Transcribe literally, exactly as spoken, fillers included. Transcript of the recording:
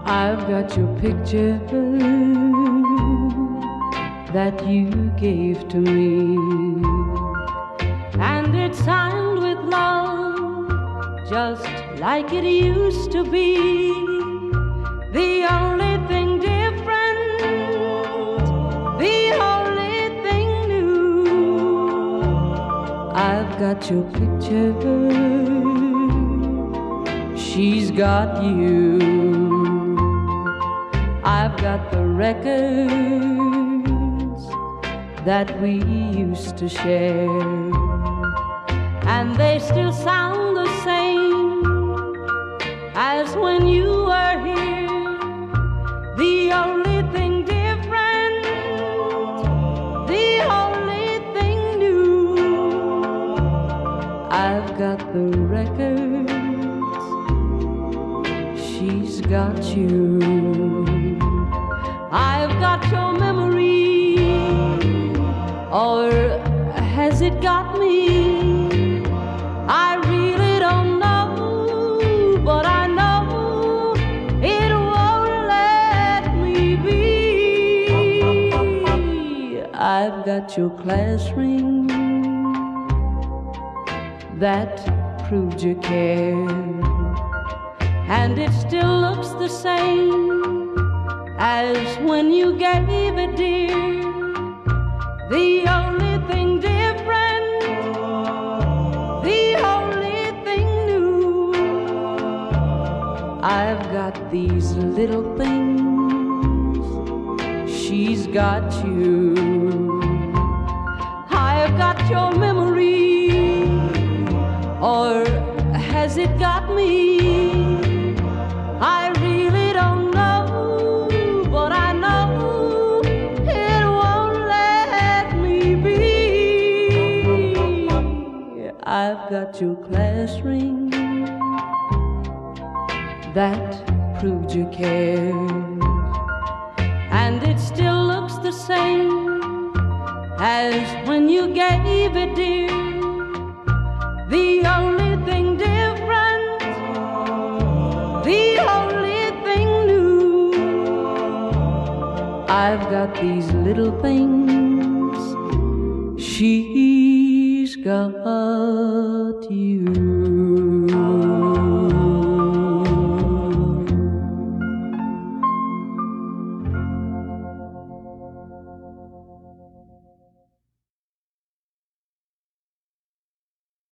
I've got your picture that you gave to me, and it's signed with love, just like it used to be. The only thing different, the only thing new, I've got your picture, she's got you. I've got the records that we used to share, and they still sound the same as when you were here. The only thing different, the only thing new, I've got the records, she's got you. I've got your memory, or has it got me? I really don't know, but I know it won't let me be. I've got your class ring that proved you cared, and it still looks the same as when you gave it, dear. The only thing different, the only thing new, I've got these little things, she's got you. I've got your memory, or has it got me? I really don't know, but I know it won't let me be. I've got your class ring that proved you cared, and it still looks the same as when you gave it, dear. The only thing different, the only thing new, I've got these little things, she's got you.